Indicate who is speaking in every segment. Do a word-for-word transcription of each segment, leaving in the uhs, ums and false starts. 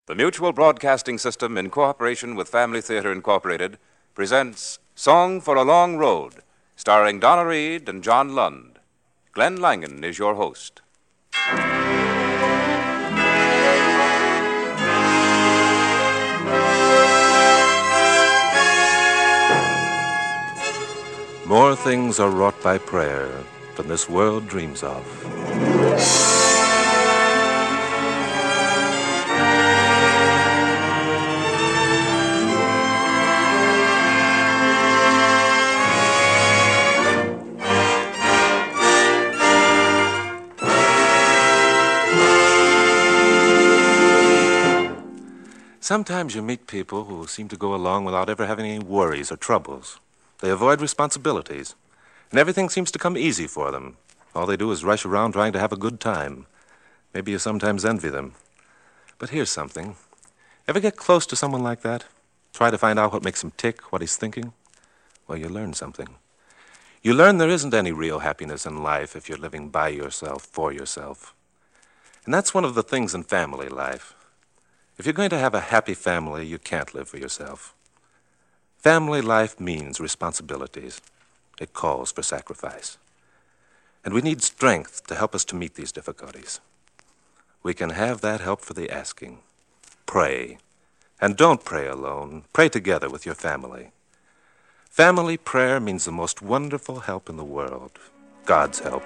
Speaker 1: The Mutual Broadcasting System, in cooperation with Family Theater Incorporated, presents Song for a Long Road, starring Donna Reed and John Lund. Glenn Langan is your host.
Speaker 2: More things are wrought by prayer than this world dreams of. Sometimes you meet people who seem to go along without ever having any worries or troubles. They avoid responsibilities, and everything seems to come easy for them. All they do is rush around trying to have a good time. Maybe you sometimes envy them. But here's something. Ever get close to someone like that? Try to find out what makes him tick, what he's thinking? Well, you learn something. You learn there isn't any real happiness in life if you're living by yourself, for yourself. And that's one of the things in family life. If you're going to have a happy family, you can't live for yourself. Family life means responsibilities. It calls for sacrifice. And we need strength to help us to meet these difficulties. We can have that help for the asking. Pray. And don't pray alone. Pray together with your family. Family prayer means the most wonderful help in the world. God's help.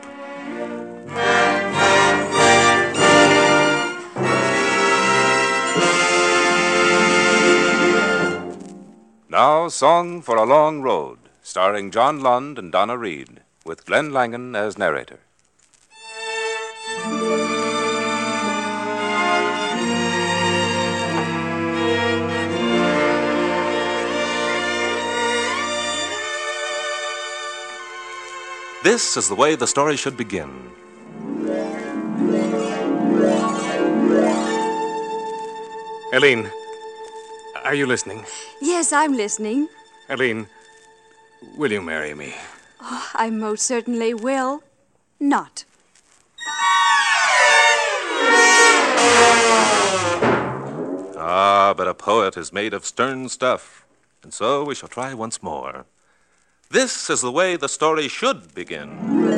Speaker 1: Now, Song for a Long Road, starring John Lund and Donna Reed, with Glenn Langan as narrator.
Speaker 2: This is the way the story should begin.
Speaker 3: Eileen, are you listening?
Speaker 4: Yes, I'm listening.
Speaker 3: Eileen, will you marry me?
Speaker 4: Oh, I most certainly will. Not.
Speaker 2: Ah, but a poet is made of stern stuff, and so we shall try once more. This is the way the story should begin.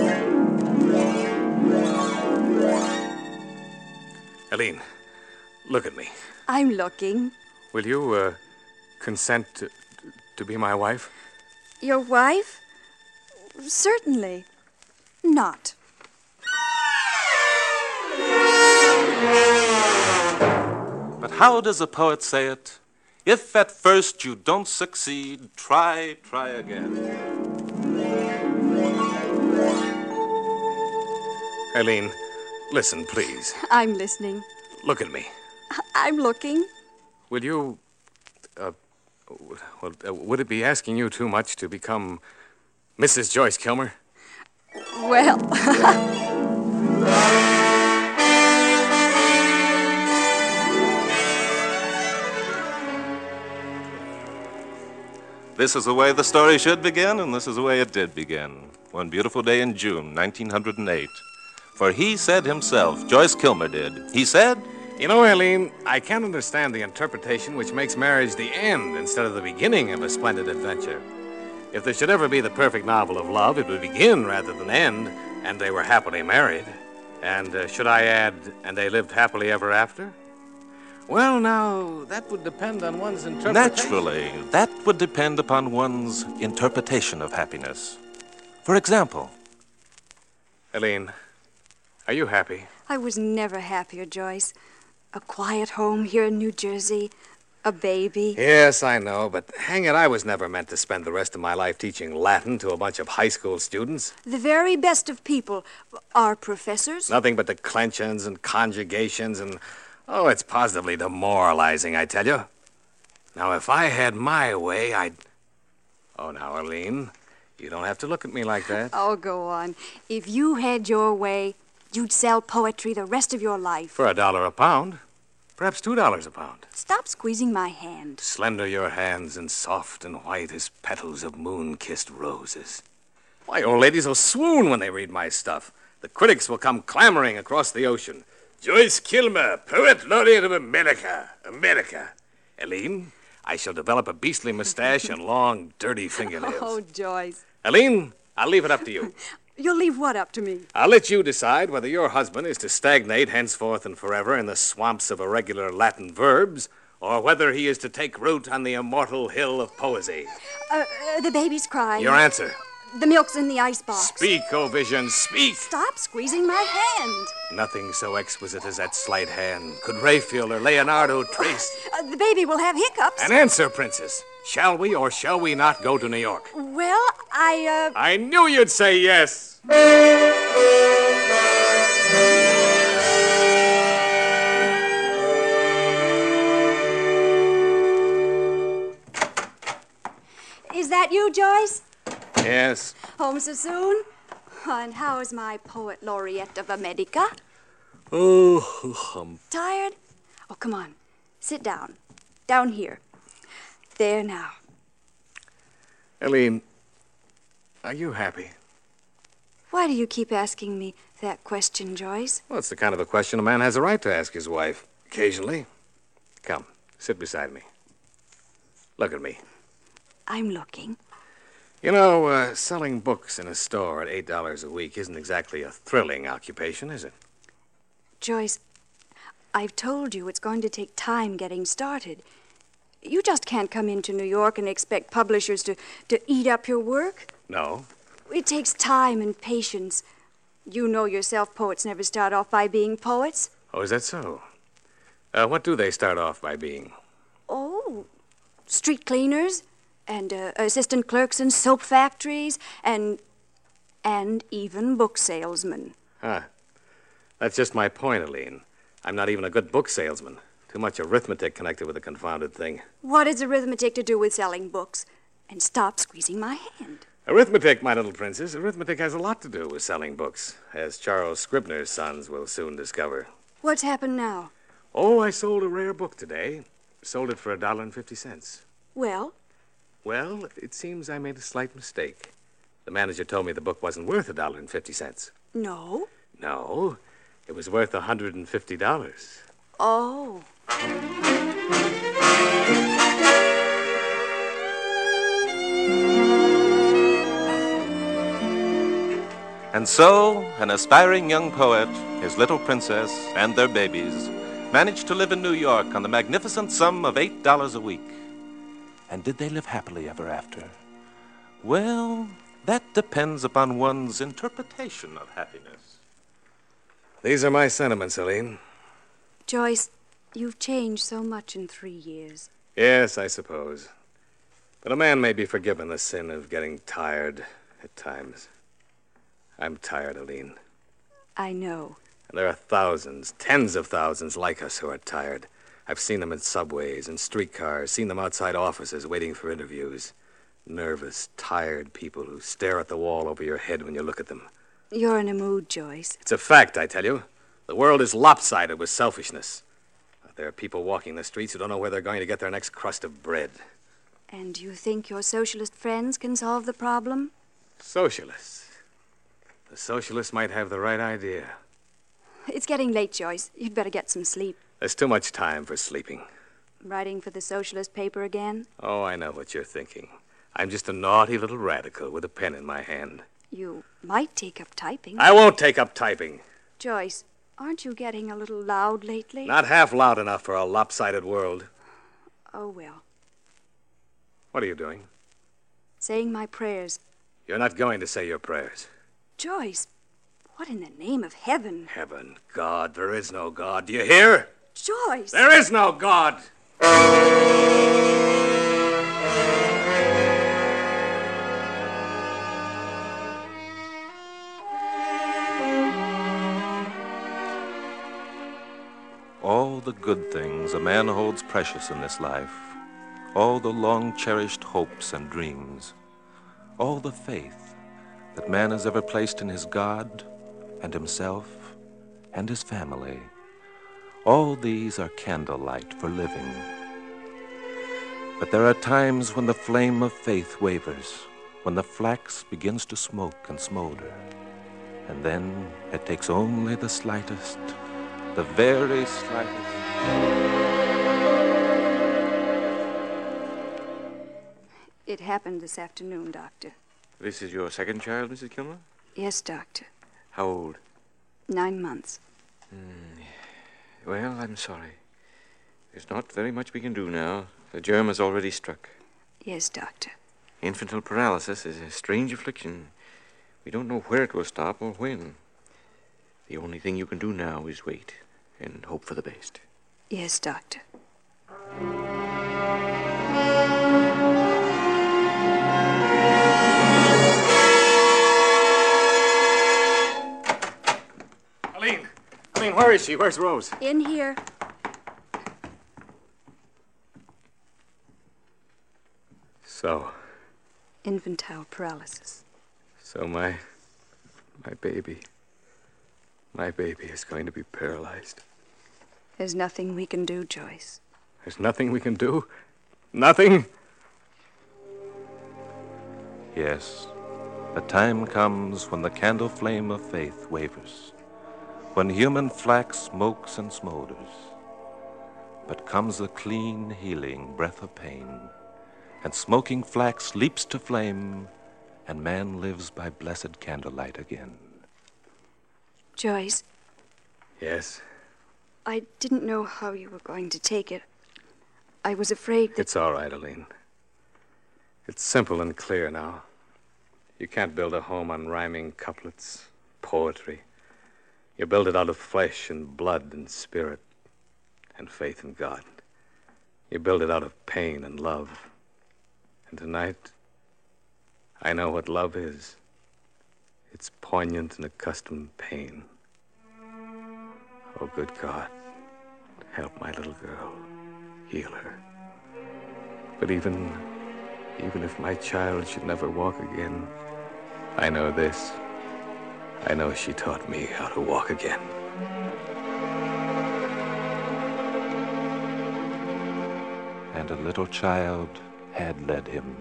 Speaker 3: Eileen, look at me.
Speaker 4: I'm looking.
Speaker 3: Will you, uh, consent to, to be my wife?
Speaker 4: Your wife? Certainly. Not.
Speaker 2: But how does a poet say it? If at first you don't succeed, try, try again.
Speaker 3: Eileen, listen, please.
Speaker 4: I'm listening.
Speaker 3: Look at me.
Speaker 4: I'm looking.
Speaker 3: Will you, uh, well, uh, would it be asking you too much to become Missus Joyce Kilmer?
Speaker 4: Well...
Speaker 2: This is the way the story should begin, and this is the way it did begin. One beautiful day in June, nineteen oh eight. For he said himself, Joyce Kilmer did, he said...
Speaker 3: You know, Eileen, I can't understand the interpretation which makes marriage the end instead of the beginning of a splendid adventure. If there should ever be the perfect novel of love, it would begin rather than end, and they were happily married. And uh, should I add, and they lived happily ever after? Well, now, that would depend on one's interpretation.
Speaker 2: Naturally, that would depend upon one's interpretation of happiness. For example...
Speaker 3: Eileen, are you happy?
Speaker 4: I was never happier, Joyce. A quiet home here in New Jersey, a baby.
Speaker 3: Yes, I know, but hang it, I was never meant to spend the rest of my life teaching Latin to a bunch of high school students.
Speaker 4: The very best of people are professors.
Speaker 3: Nothing but declensions and conjugations and... Oh, it's positively demoralizing, I tell you. Now, if I had my way, I'd... Oh, now, Eileen, you don't have to look at me like that.
Speaker 4: Oh, go on. If you had your way, you'd sell poetry the rest of your life.
Speaker 3: For a dollar a pound. Perhaps two dollars a pound.
Speaker 4: Stop squeezing my hand.
Speaker 3: Slender your hands and soft and white as petals of moon-kissed roses. Why, old ladies will swoon when they read my stuff. The critics will come clamoring across the ocean. Joyce Kilmer, Poet Laureate of America. America. Eileen, I shall develop a beastly mustache and long, dirty fingernails.
Speaker 4: Oh, Joyce.
Speaker 3: Eileen, I'll leave it up to you.
Speaker 4: You'll leave what up to me?
Speaker 3: I'll let you decide whether your husband is to stagnate henceforth and forever in the swamps of irregular Latin verbs, or whether he is to take root on the immortal hill of poesy.
Speaker 4: Uh, uh, the baby's crying.
Speaker 3: Your answer.
Speaker 4: The milk's in the icebox.
Speaker 3: Speak, O vision, speak.
Speaker 4: Stop squeezing my hand.
Speaker 3: Nothing so exquisite as that slight hand could Raphael or Leonardo trace.
Speaker 4: Uh, the baby will have hiccups.
Speaker 3: An answer, Princess. Shall we or shall we not go to New York?
Speaker 4: Well, I, uh...
Speaker 3: I knew you'd say yes.
Speaker 4: Is that you, Joyce?
Speaker 3: Yes.
Speaker 4: Home so soon? And how's my poet laureate of America?
Speaker 3: Oh, um.
Speaker 4: Tired? Oh, come on. Sit down. Down here. There now.
Speaker 3: Eileen, are you happy?
Speaker 4: Why do you keep asking me that question, Joyce?
Speaker 3: Well, it's the kind of a question a man has a right to ask his wife, occasionally. Come, sit beside me. Look at me.
Speaker 4: I'm looking.
Speaker 3: You know, uh, selling books in a store at eight dollars a week isn't exactly a thrilling occupation, is it?
Speaker 4: Joyce, I've told you it's going to take time getting started. You just can't come into New York and expect publishers to, to eat up your work.
Speaker 3: No.
Speaker 4: It takes time and patience. You know yourself, poets never start off by being poets.
Speaker 3: Oh, is that so? Uh, what do they start off by being?
Speaker 4: Oh, street cleaners and uh, assistant clerks in soap factories and and even book salesmen.
Speaker 3: Huh. That's just my point, Eileen. I'm not even a good book salesman. Too much arithmetic connected with the confounded thing.
Speaker 4: What has arithmetic to do with selling books? And stop squeezing my hand.
Speaker 3: Arithmetic, my little princess. Arithmetic has a lot to do with selling books, as Charles Scribner's sons will soon discover.
Speaker 4: What's happened now?
Speaker 3: Oh, I sold a rare book today. Sold it for a dollar and fifty cents.
Speaker 4: Well?
Speaker 3: Well, it seems I made a slight mistake. The manager told me the book wasn't worth a dollar and fifty cents.
Speaker 4: No.
Speaker 3: No, it was worth a hundred and fifty dollars.
Speaker 4: Oh.
Speaker 2: And so, an aspiring young poet, his little princess, and their babies managed to live in New York on the magnificent sum of eight dollars a week. And did they live happily ever after? Well, that depends upon one's interpretation of happiness.
Speaker 3: These are my sentiments, Eileen.
Speaker 4: Joyce, you've changed so much in three years.
Speaker 3: Yes, I suppose. But a man may be forgiven the sin of getting tired at times. I'm tired, Eileen.
Speaker 4: I know.
Speaker 3: And there are thousands, tens of thousands like us who are tired. I've seen them in subways and streetcars, seen them outside offices waiting for interviews. Nervous, tired people who stare at the wall over your head when you look at them.
Speaker 4: You're in a mood, Joyce.
Speaker 3: It's a fact, I tell you. The world is lopsided with selfishness. There are people walking the streets who don't know where they're going to get their next crust of bread.
Speaker 4: And you think your socialist friends can solve the problem?
Speaker 3: Socialists? The socialists might have the right idea.
Speaker 4: It's getting late, Joyce. You'd better get some sleep.
Speaker 3: There's too much time for sleeping.
Speaker 4: Writing for the socialist paper again?
Speaker 3: Oh, I know what you're thinking. I'm just a naughty little radical with a pen in my hand.
Speaker 4: You might take up typing.
Speaker 3: I won't take up typing.
Speaker 4: Joyce, aren't you getting a little loud lately?
Speaker 3: Not half loud enough for a lopsided world.
Speaker 4: Oh, well.
Speaker 3: What are you doing?
Speaker 4: Saying my prayers.
Speaker 3: You're not going to say your prayers.
Speaker 4: Joyce, what in the name of heaven?
Speaker 3: Heaven, God, there is no God. Do you hear?
Speaker 4: Joyce!
Speaker 3: There is no God!
Speaker 2: All the good things a man holds precious in this life, all the long-cherished hopes and dreams, all the faith that man has ever placed in his God and himself and his family, all these are candlelight for living. But there are times when the flame of faith wavers, when the flax begins to smoke and smolder, and then it takes only the slightest, the very slightest.
Speaker 4: It happened this afternoon, Doctor.
Speaker 5: This is your second child, Missus Kilmer?
Speaker 4: Yes, Doctor.
Speaker 5: How old?
Speaker 4: Nine months.
Speaker 5: Mm. Well, I'm sorry. There's not very much we can do now. The germ has already struck.
Speaker 4: Yes, Doctor.
Speaker 5: Infantile paralysis is a strange affliction. We don't know where it will stop or when. The only thing you can do now is wait and hope for the best.
Speaker 4: Yes, Doctor.
Speaker 3: Aline! Aline, where is she? Where's Rose?
Speaker 4: In here.
Speaker 3: So,
Speaker 4: Infantile paralysis.
Speaker 3: so my, my baby, my baby is going to be paralyzed.
Speaker 4: There's nothing we can do, Joyce.
Speaker 3: There's nothing we can do? Nothing?
Speaker 2: Yes, a time comes when the candle flame of faith wavers, when human flax smokes and smolders. But comes the clean, healing breath of pain, and smoking flax leaps to flame, and man lives by blessed candlelight again.
Speaker 4: Joyce,
Speaker 3: Yes.
Speaker 4: I didn't know how you were going to take it. I was afraid that...
Speaker 3: It's all right, Aline. It's simple and clear now. You can't build a home on rhyming couplets, poetry. You build it out of flesh and blood and spirit and faith in God. You build it out of pain and love. And tonight, I know what love is. It's poignant and accustomed pain. Oh, good God, help my little girl. Heal her. But even, even if my child should never walk again, I know this. I know she taught me how to walk again.
Speaker 2: And a little child had led him.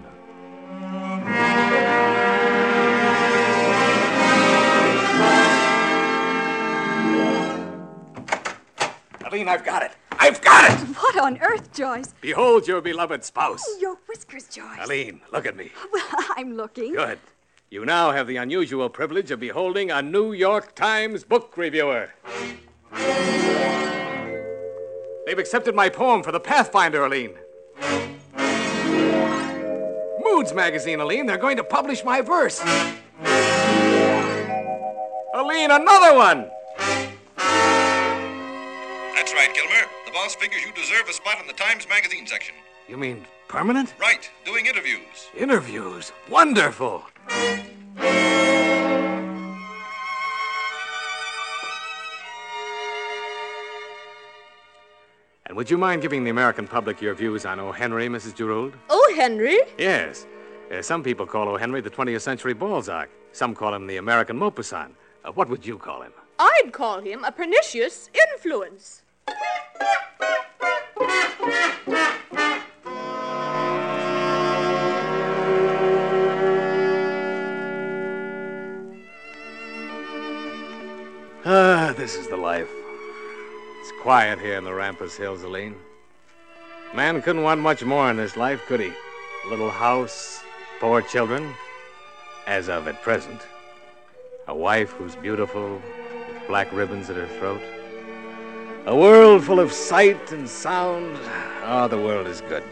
Speaker 3: Aline, I've got it. I've got it!
Speaker 4: What on earth, Joyce?
Speaker 3: Behold your beloved spouse.
Speaker 4: Your whiskers, Joyce.
Speaker 3: Aline, look at me.
Speaker 4: Well, I'm looking.
Speaker 3: Good. You now have the unusual privilege of beholding a New York Times book reviewer. They've accepted my poem for the Pathfinder, Aline. Moods magazine, Aline. They're going to publish my verse. Aline, another one!
Speaker 6: That's right, Kilmer. The boss figures you deserve a spot in the Times Magazine section.
Speaker 3: You mean permanent?
Speaker 6: Right, doing interviews.
Speaker 3: Interviews. Wonderful. And would you mind giving the American public your views on O. Henry, Missus Girould?
Speaker 7: Oh, Henry?
Speaker 3: Yes. Uh, some people call O. Henry the twentieth century Balzac. Some call him the American Maupassant. Uh, what would you call him?
Speaker 7: I'd call him a pernicious influence.
Speaker 3: Ah, this is the life. It's quiet here in the Rampas Hills, Aline. Man couldn't want much more in this life, could he? A little house, four children, as of at present. A wife who's beautiful, with black ribbons at her throat. A world full of sight and sound. Oh, the world is good.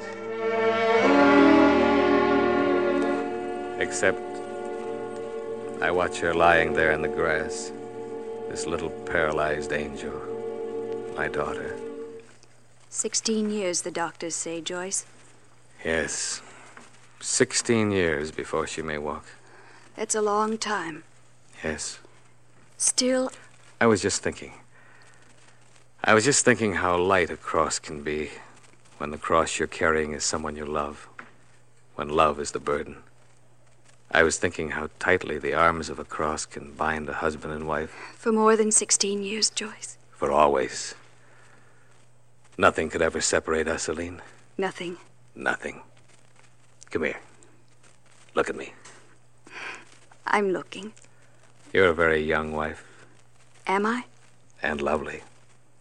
Speaker 3: Except I watch her lying there in the grass. This little paralyzed angel, my daughter.
Speaker 4: Sixteen years, the doctors say, Joyce.
Speaker 3: Yes, sixteen years before she may walk.
Speaker 4: That's a long time.
Speaker 3: Yes.
Speaker 4: Still,
Speaker 3: I was just thinking. I was just thinking how light a cross can be when the cross you're carrying is someone you love, when love is the burden. I was thinking how tightly the arms of a cross can bind a husband and wife.
Speaker 4: for more than sixteen years, Joyce.
Speaker 3: For always. Nothing could ever separate us, Aline.
Speaker 4: Nothing.
Speaker 3: Nothing. Come here. Look at me.
Speaker 4: I'm looking.
Speaker 3: You're a very young wife,
Speaker 4: Am I?
Speaker 3: and lovely.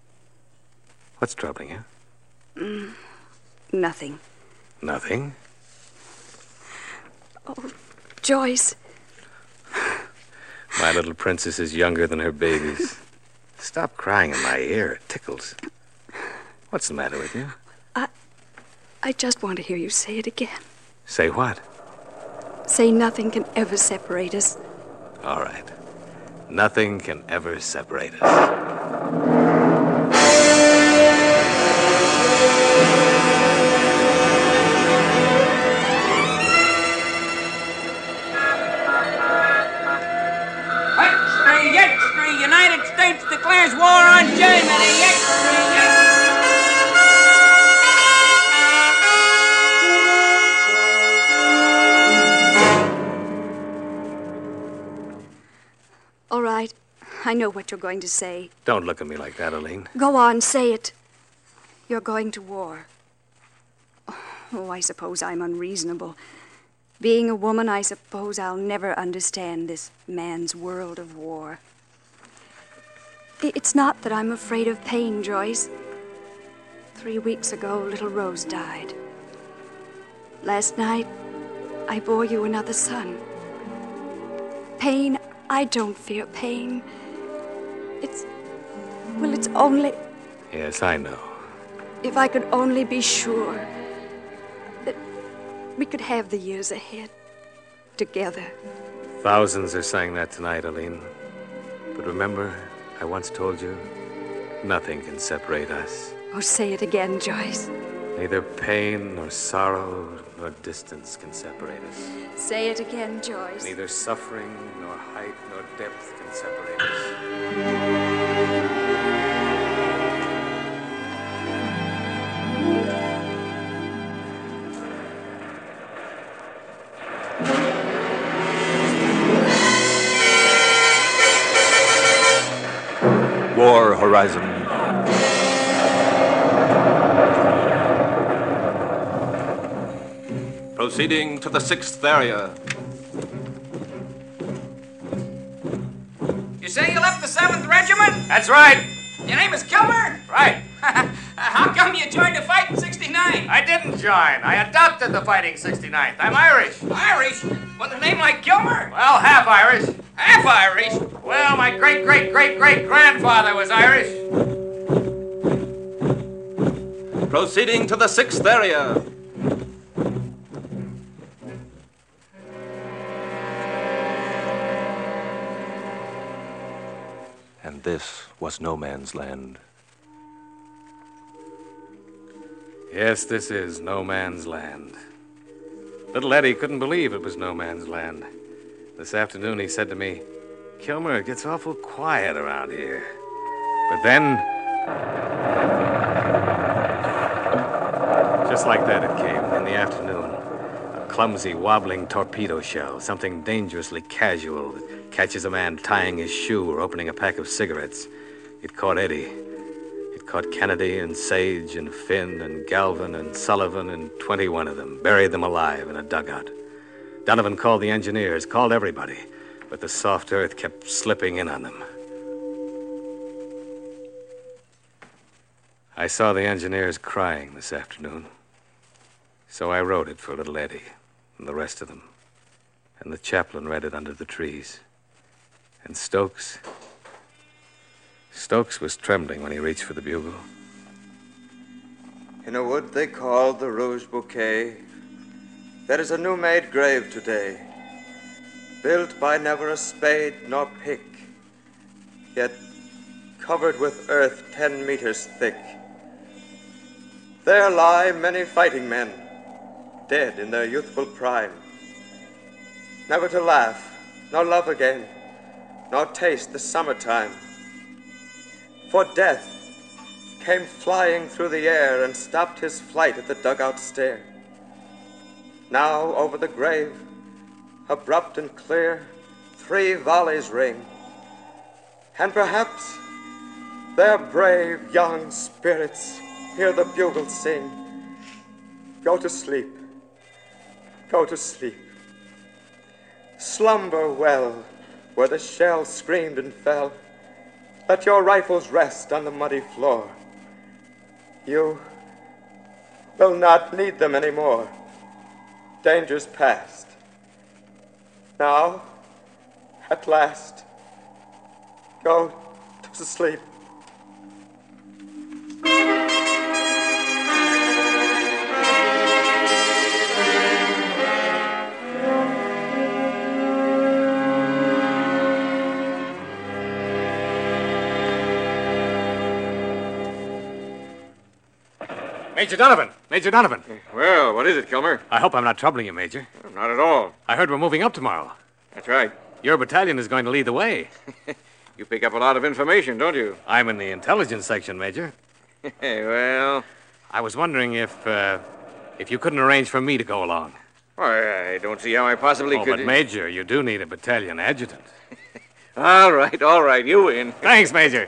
Speaker 3: What's troubling you?
Speaker 4: Mm, nothing.
Speaker 3: Nothing?
Speaker 4: Oh, Joyce.
Speaker 3: My little princess is younger than her babies. Stop crying in my ear. It tickles. What's the matter with you?
Speaker 4: I... I just want to hear you say it again.
Speaker 3: Say what?
Speaker 4: Say nothing can ever separate us.
Speaker 3: All right. Nothing can ever separate us.
Speaker 8: United States declares war on Germany. Extra,
Speaker 4: All right. I know what you're going to say.
Speaker 3: Don't look at me like that, Aline.
Speaker 4: Go on, say it. You're going to war. Oh, I suppose I'm unreasonable. Being a woman, I suppose I'll never understand this man's world of war. It's not that I'm afraid of pain, Joyce. Three weeks ago, little Rose died. Last night, I bore you another son. Pain, I don't fear pain. It's, well, it's only...
Speaker 3: Yes, I know.
Speaker 4: If I could only be sure that we could have the years ahead together.
Speaker 3: Thousands are saying that tonight, Aline. But remember... I once told you, nothing can separate us.
Speaker 4: Oh, say it again, Joyce.
Speaker 3: Neither pain nor sorrow nor distance can separate us.
Speaker 4: Say it again, Joyce.
Speaker 3: Neither suffering nor height nor depth can separate us.
Speaker 1: War Horizon. Proceeding to the sixth area.
Speaker 8: You say you left the seventh Regiment?
Speaker 3: That's right.
Speaker 8: Your name is Kilmer?
Speaker 3: Right.
Speaker 8: How come you joined the fight in sixty-nine?
Speaker 3: I didn't join. I adopted the fighting sixty-ninth. I'm Irish.
Speaker 8: Irish? With a name like Kilmer?
Speaker 3: Well, half Irish.
Speaker 8: Half Irish?
Speaker 3: Well, my great-great-great-great-grandfather was Irish.
Speaker 1: Proceeding to the sixth area.
Speaker 2: And this was no man's land.
Speaker 3: Yes, this is no man's land. Little Eddie couldn't believe it was no man's land. This afternoon he said to me, Kilmer, it gets awful quiet around here. But then, just like that it came in the afternoon. A clumsy, wobbling torpedo shell, something dangerously casual that catches a man tying his shoe or opening a pack of cigarettes. It caught Eddie. It caught Kennedy and Sage and Finn and Galvin and Sullivan and twenty-one of them, buried them alive in a dugout. Donovan called the engineers, called everybody, but the soft earth kept slipping in on them. I saw the engineers crying this afternoon, so I wrote it for little Eddie and the rest of them, and the chaplain read it under the trees. And Stokes... Stokes was trembling when he reached for the bugle.
Speaker 9: In a wood they call the Rouge Bouquet, there is a new-made grave today, built by never a spade nor pick, yet covered with earth ten meters thick. There lie many fighting men, dead in their youthful prime, never to laugh, nor love again, nor taste the summertime. For death came flying through the air and stopped his flight at the dugout stair. Now over the grave, abrupt and clear, three volleys ring, and perhaps their brave young spirits hear the bugle sing. Go to sleep, go to sleep. Slumber well where the shell screamed and fell. Let your rifles rest on the muddy floor. You will not need them anymore. Danger's past. Now, at last, go to sleep.
Speaker 3: Major Donovan! Major Donovan!
Speaker 5: Well, what is it, Kilmer?
Speaker 3: I hope I'm not troubling you, Major.
Speaker 5: Not at all.
Speaker 3: I heard we're moving up tomorrow.
Speaker 5: That's right.
Speaker 3: Your battalion is going to lead the way.
Speaker 5: You pick up a lot of information, don't you?
Speaker 3: I'm in the intelligence section, Major.
Speaker 5: Well,
Speaker 3: I was wondering if, uh, if you couldn't arrange for me to go along.
Speaker 5: I, I don't see how I possibly
Speaker 3: oh,
Speaker 5: could...
Speaker 3: but, Major, you do need a battalion adjutant.
Speaker 5: All right, all right, you win.
Speaker 3: Thanks, Major.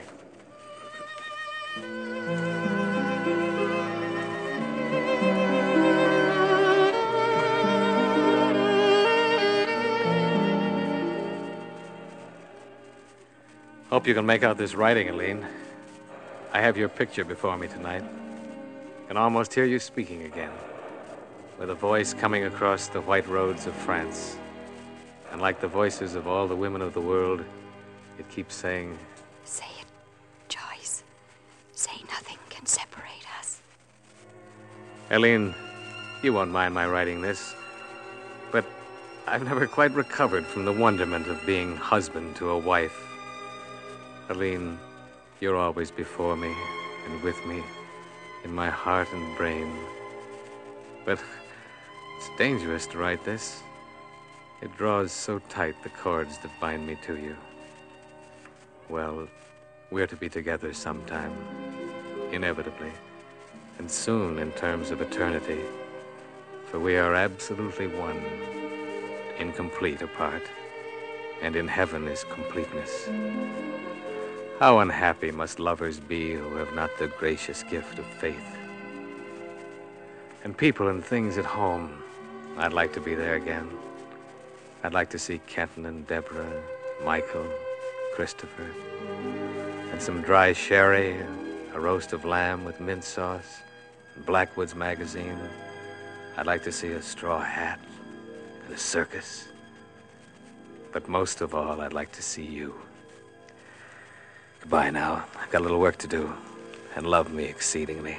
Speaker 3: Hope you can make out this writing, Aline. I have your picture before me tonight. Can almost hear you speaking again, with a voice coming across the white roads of France. And like the voices of all the women of the world, it keeps saying,
Speaker 4: Say it, Joyce. Say nothing can separate us.
Speaker 3: Aline, you won't mind my writing this, but I've never quite recovered from the wonderment of being husband to a wife. Aline, you're always before me and with me, in my heart and brain. But it's dangerous to write this. It draws so tight the cords that bind me to you. Well, we're to be together sometime, inevitably, and soon in terms of eternity, for we are absolutely one, incomplete apart, and in heaven is completeness. How unhappy must lovers be who have not the gracious gift of faith. And people and things at home, I'd like to be there again. I'd like to see Kenton and Deborah, Michael, Christopher, and some dry sherry, a roast of lamb with mint sauce, and Blackwood's magazine. I'd like to see a straw hat and a circus. But most of all, I'd like to see you. Goodbye now. I've got a little work to do. And love me exceedingly.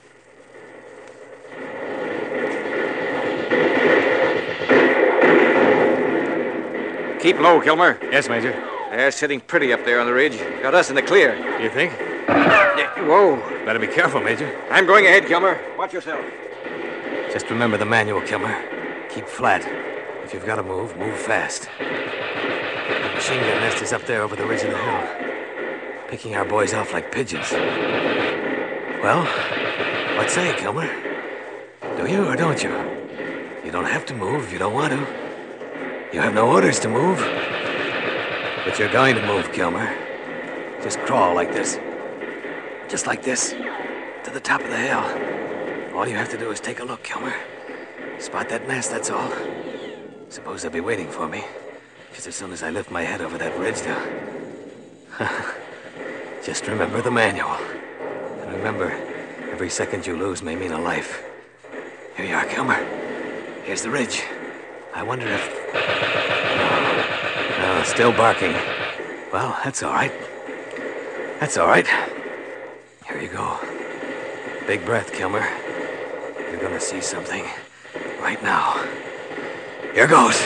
Speaker 5: Keep low, Kilmer.
Speaker 3: Yes, Major.
Speaker 5: They're sitting pretty up there on the ridge. Got us in the clear.
Speaker 3: You think?
Speaker 5: Yeah, whoa.
Speaker 3: Better be careful, Major.
Speaker 5: I'm going ahead, Kilmer. Watch yourself.
Speaker 3: Just remember the manual, Kilmer. Keep flat. If you've got to move, move fast. The machine gun nest is up there over the ridge of the hill. Picking our boys off like pigeons. Well, what say, Kilmer? Do you or don't you? You don't have to move if you don't want to. You have no orders to move. But you're going to move, Kilmer. Just crawl like this. Just like this. To the top of the hill. All you have to do is take a look, Kilmer. Spot that nest, that's all. Suppose they'll be waiting for me. Just as soon as I lift my head over that ridge, they'll... Just remember the manual. And remember, every second you lose may mean a life. Here you are, Kilmer. Here's the ridge. I wonder if... No, no, still barking. Well, that's all right. That's all right. Here you go. Big breath, Kilmer. You're gonna see something right now. Here goes.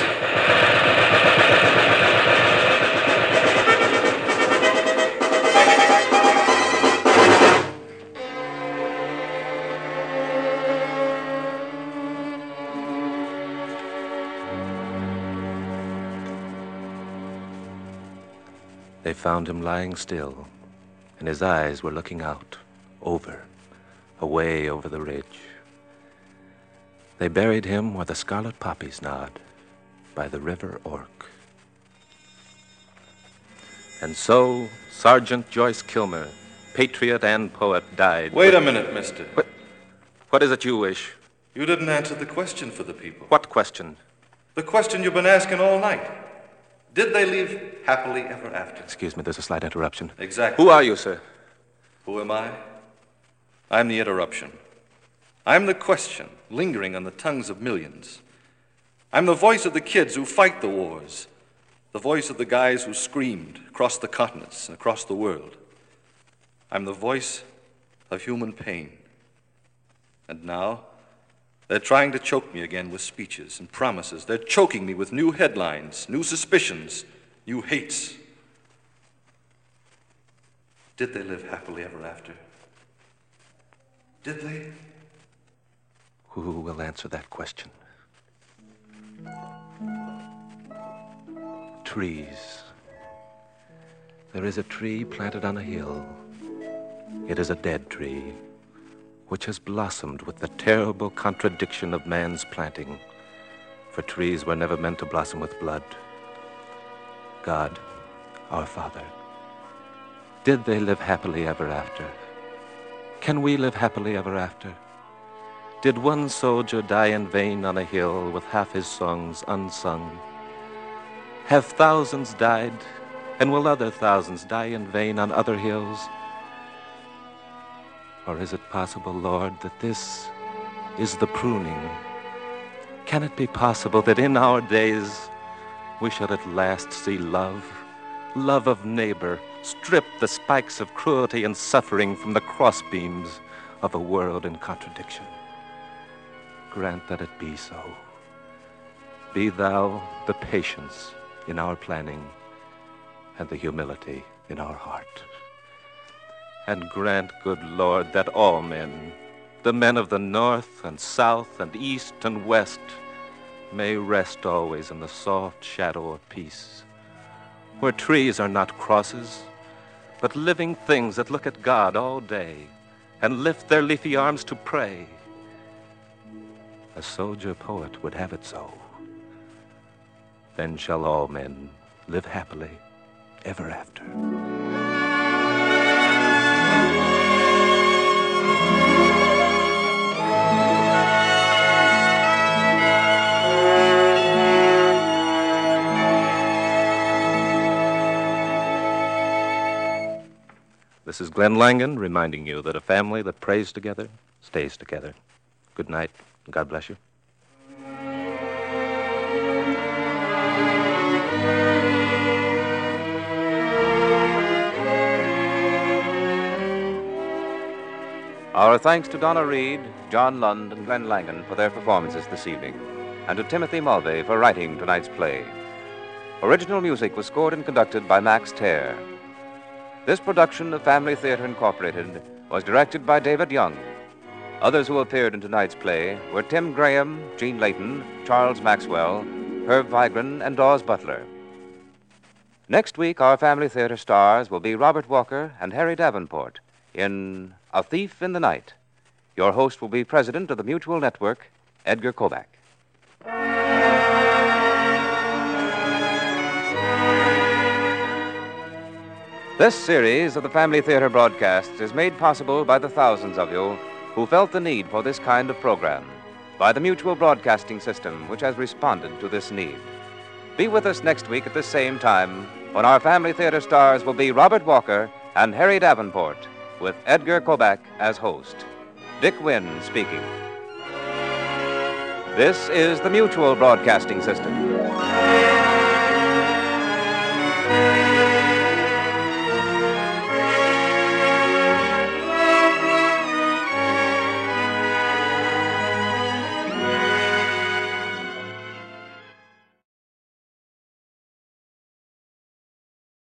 Speaker 2: They found him lying still, and his eyes were looking out, over, away over the ridge. They buried him where the scarlet poppies nod, by the river Ork. And so, Sergeant Joyce Kilmer, patriot and poet, died.
Speaker 10: Wait a minute, mister.
Speaker 2: What, what is it you wish?
Speaker 10: You didn't answer the question for the people.
Speaker 2: What question?
Speaker 10: The question you've been asking all night. Did they live happily ever after?
Speaker 2: Excuse me, there's a slight interruption.
Speaker 10: Exactly.
Speaker 2: Who are you, sir?
Speaker 10: Who am I? I'm the interruption. I'm the question lingering on the tongues of millions. I'm the voice of the kids who fight the wars, the voice of the guys who screamed across the continents and across the world. I'm the voice of human pain. And now, they're trying to choke me again with speeches and promises. They're choking me with new headlines, new suspicions, new hates. Did they live happily ever after? Did they?
Speaker 2: Who will answer that question? Trees. There is a tree planted on a hill. It is a dead tree, which has blossomed with the terrible contradiction of man's planting. For trees were never meant to blossom with blood. God, our Father, did they live happily ever after? Can we live happily ever after? Did one soldier die in vain on a hill with half his songs unsung? Have thousands died, and will other thousands die in vain on other hills? Or is it possible, Lord, that this is the pruning? Can it be possible that in our days we shall at last see love, love of neighbor, strip the spikes of cruelty and suffering from the crossbeams of a world in contradiction? Grant that it be so. Be thou the patience in our planning and the humility in our heart. And grant, good Lord, that all men, the men of the north and south and east and west, may rest always in the soft shadow of peace, where trees are not crosses, but living things that look at God all day and lift their leafy arms to pray. A soldier poet would have it so. Then shall all men live happily ever after. This is Glenn Langan reminding you that a family that prays together stays together. Good night, and God bless you.
Speaker 1: Our thanks to Donna Reed, John Lund, and Glenn Langan for their performances this evening, and to Timothy Mulvey for writing tonight's play. Original music was scored and conducted by Max Terre. This production of Family Theater Incorporated was directed by David Young. Others who appeared in tonight's play were Tim Graham, Gene Layton, Charles Maxwell, Herb Vigran, and Dawes Butler. Next week, our Family Theater stars will be Robert Walker and Harry Davenport in A Thief in the Night. Your host will be president of the Mutual Network, Edgar Kovac. This series of the Family Theater broadcasts is made possible by the thousands of you who felt the need for this kind of program, by the Mutual Broadcasting System, which has responded to this need. Be with us next week at the same time when our Family Theater stars will be Robert Walker and Harry Davenport, with Edgar Kovac as host. Dick Wynn speaking. This is the Mutual Broadcasting System.